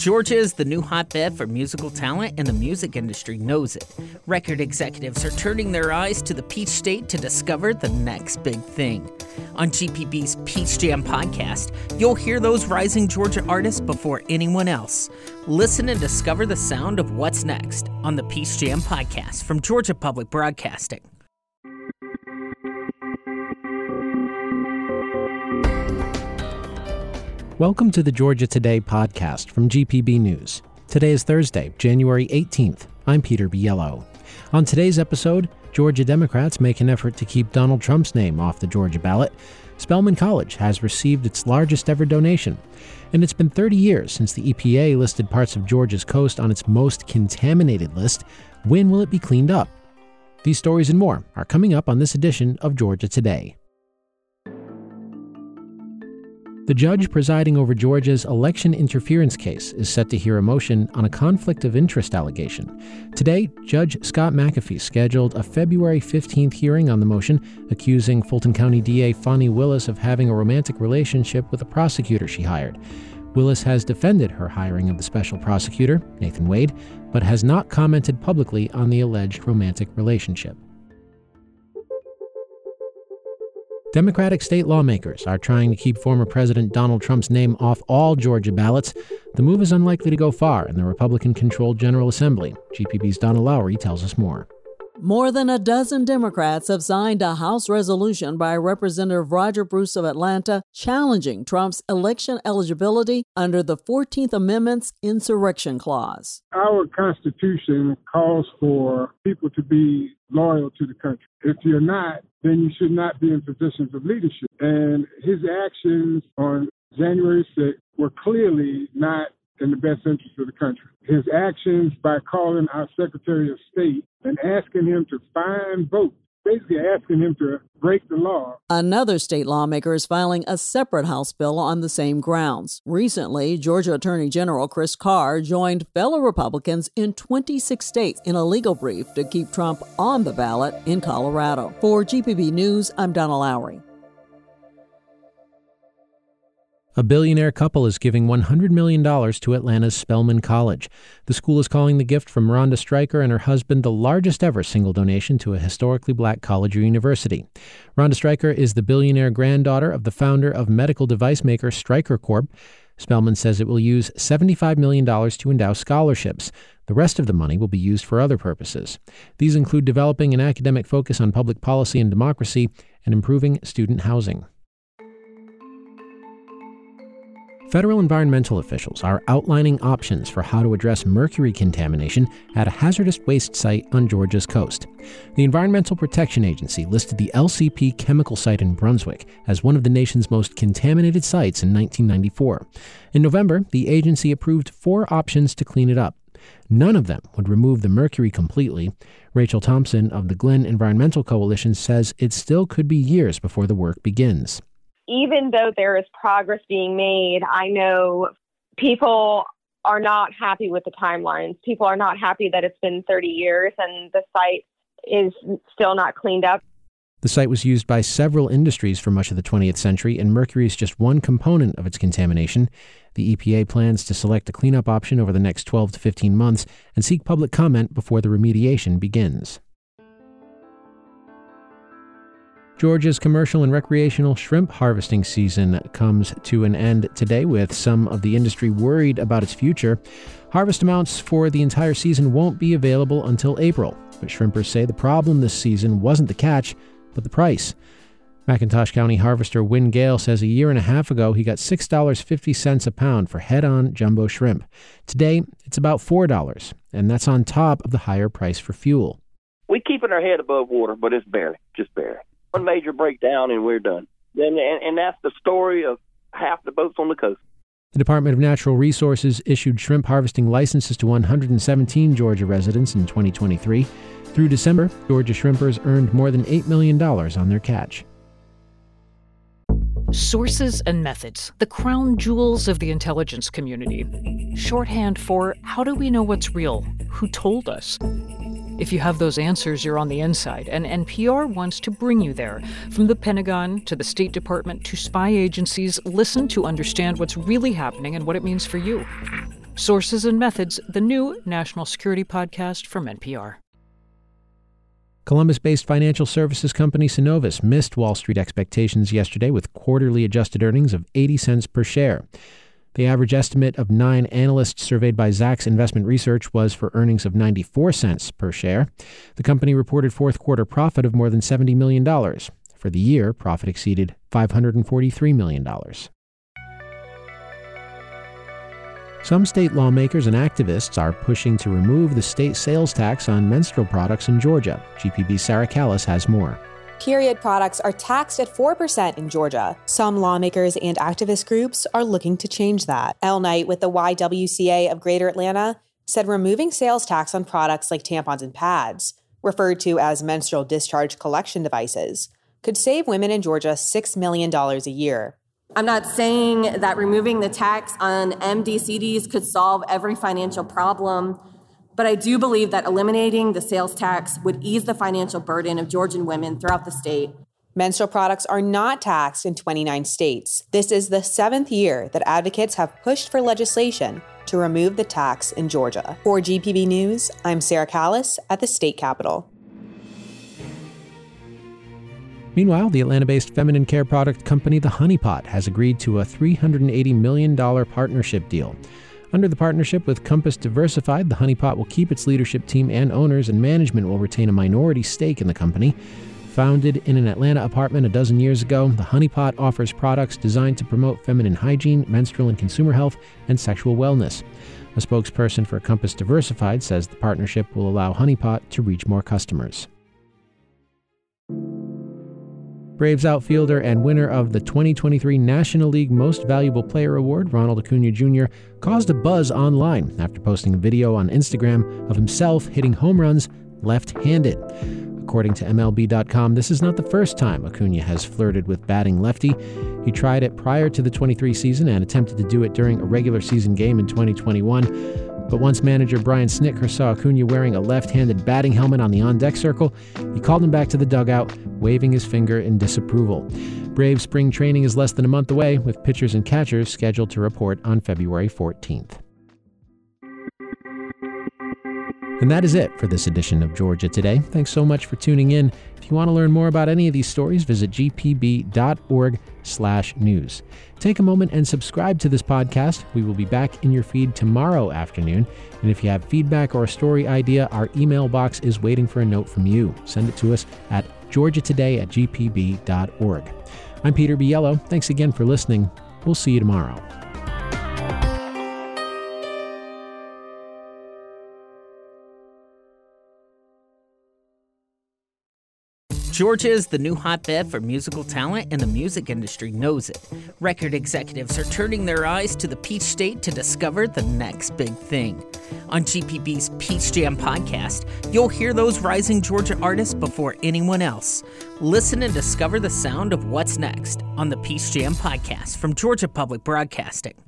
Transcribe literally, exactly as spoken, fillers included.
Georgia is the new hotbed for musical talent, and the music industry knows it. Record executives are turning their eyes to the Peach State to discover the next big thing. On G P B's Peach Jam podcast, you'll hear those rising Georgia artists before anyone else. Listen and discover the sound of what's next on the Peach Jam podcast from Georgia Public Broadcasting. Welcome to the Georgia Today podcast from G P B News. Today is Thursday, January eighteenth. I'm Peter Biello. On today's episode, Georgia Democrats make an effort to keep Donald Trump's name off the Georgia ballot. Spelman College has received its largest ever donation. And it's been thirty years since the E P A listed parts of Georgia's coast on its most contaminated list. When will it be cleaned up? These stories and more are coming up on this edition of Georgia Today. The judge presiding over Georgia's election interference case is set to hear a motion on a conflict of interest allegation. Today, Judge Scott McAfee scheduled a February fifteenth hearing on the motion, accusing Fulton County D A Fani Willis of having a romantic relationship with a prosecutor she hired. Willis has defended her hiring of the special prosecutor, Nathan Wade, but has not commented publicly on the alleged romantic relationship. Democratic state lawmakers are trying to keep former President Donald Trump's name off all Georgia ballots. The move is unlikely to go far in the Republican-controlled General Assembly. G P B's Donna Lowry tells us more. More than a dozen Democrats have signed a House resolution by Representative Roger Bruce of Atlanta challenging Trump's election eligibility under the fourteenth Amendment's Insurrection Clause. Our Constitution calls for people to be loyal to the country. If you're not, then you should not be in positions of leadership. And his actions on January sixth were clearly not in the best interest of the country. His actions by calling our Secretary of State and asking him to find votes, basically asking him to break the law. Another state lawmaker is filing a separate House bill on the same grounds. Recently, Georgia Attorney General Chris Carr joined fellow Republicans in twenty-six states in a legal brief to keep Trump on the ballot in Colorado. For G P B News, I'm Donna Lowry. A billionaire couple is giving one hundred million dollars to Atlanta's Spelman College. The school is calling the gift from Rhonda Stryker and her husband the largest ever single donation to a historically black college or university. Rhonda Stryker is the billionaire granddaughter of the founder of medical device maker Stryker Corp. Spelman says it will use seventy-five million dollars to endow scholarships. The rest of the money will be used for other purposes. These include developing an academic focus on public policy and democracy and improving student housing. Federal environmental officials are outlining options for how to address mercury contamination at a hazardous waste site on Georgia's coast. The Environmental Protection Agency listed the L C P chemical site in Brunswick as one of the nation's most contaminated sites in nineteen ninety-four. In November, the agency approved four options to clean it up. None of them would remove the mercury completely. Rachel Thompson of the Glen Environmental Coalition says it still could be years before the work begins. Even though there is progress being made, I know people are not happy with the timelines. People are not happy that it's been thirty years and the site is still not cleaned up. The site was used by several industries for much of the twentieth century, and mercury is just one component of its contamination. The E P A plans to select a cleanup option over the next twelve to fifteen months and seek public comment before the remediation begins. Georgia's commercial and recreational shrimp harvesting season comes to an end today, with some of the industry worried about its future. Harvest amounts for the entire season won't be available until April, but shrimpers say the problem this season wasn't the catch, but the price. McIntosh County harvester Wynn Gale says a year and a half ago he got six dollars and fifty cents a pound for head-on jumbo shrimp. Today, it's about four dollars, and that's on top of the higher price for fuel. We're keeping our head above water, but it's barely, just barely. One major breakdown and we're done. And, and, and that's the story of half the boats on the coast. The Department of Natural Resources issued shrimp harvesting licenses to one hundred seventeen Georgia residents in twenty twenty-three. Through December, Georgia shrimpers earned more than eight million dollars on their catch. Sources and methods, the crown jewels of the intelligence community. Shorthand for how do we know what's real? Who told us? If you have those answers, you're on the inside, and N P R wants to bring you there. From the Pentagon to the State Department to spy agencies, listen to understand what's really happening and what it means for you. Sources and Methods, the new national security podcast from N P R. Columbus-based financial services company Synovus missed Wall Street expectations yesterday with quarterly adjusted earnings of eighty cents per share. The average estimate of nine analysts surveyed by Zacks Investment Research was for earnings of ninety-four cents per share. The company reported fourth quarter profit of more than seventy million dollars. For the year, profit exceeded five hundred forty-three million dollars. Some state lawmakers and activists are pushing to remove the state sales tax on menstrual products in Georgia. G P B's Sarah Callis has more. Period products are taxed at four percent in Georgia. Some lawmakers and activist groups are looking to change that. Elle Knight with the Y W C A of Greater Atlanta said removing sales tax on products like tampons and pads, referred to as menstrual discharge collection devices, could save women in Georgia six million dollars a year. I'm not saying that removing the tax on M D C Ds could solve every financial problem, but I do believe that eliminating the sales tax would ease the financial burden of Georgian women throughout the state. Menstrual products are not taxed in twenty-nine states. This is the seventh year that advocates have pushed for legislation to remove the tax in Georgia. For G P B News, I'm Sarah Callis at the state capitol. Meanwhile, the Atlanta-based feminine care product company The Honey Pot has agreed to a three hundred eighty million dollars partnership deal. Under the partnership with Compass Diversified, the Honey Pot will keep its leadership team and owners, and management will retain a minority stake in the company. Founded in an Atlanta apartment a dozen years ago, the Honey Pot offers products designed to promote feminine hygiene, menstrual and consumer health, and sexual wellness. A spokesperson for Compass Diversified says the partnership will allow Honey Pot to reach more customers. Braves outfielder and winner of the twenty twenty-three National League Most Valuable Player Award, Ronald Acuna Junior, caused a buzz online after posting a video on Instagram of himself hitting home runs left-handed. According to M L B dot com, this is not the first time Acuna has flirted with batting lefty. He tried it prior to the twenty-three season and attempted to do it during a regular season game in twenty twenty-one. But once manager Brian Snitker saw Acuna wearing a left-handed batting helmet on the on-deck circle, he called him back to the dugout, waving his finger in disapproval. Braves spring training is less than a month away, with pitchers and catchers scheduled to report on February fourteenth. And that is it for this edition of Georgia Today. Thanks so much for tuning in. If you want to learn more about any of these stories, visit g p b dot org slash news. Take a moment and subscribe to this podcast. We will be back in your feed tomorrow afternoon. And if you have feedback or a story idea, our email box is waiting for a note from you. Send it to us at georgia today at g p b dot org. I'm Peter Biello. Thanks again for listening. We'll see you tomorrow. Georgia is the new hotbed for musical talent, and the music industry knows it. Record executives are turning their eyes to the Peach State to discover the next big thing. On G P B's Peach Jam podcast, you'll hear those rising Georgia artists before anyone else. Listen and discover the sound of what's next on the Peach Jam podcast from Georgia Public Broadcasting.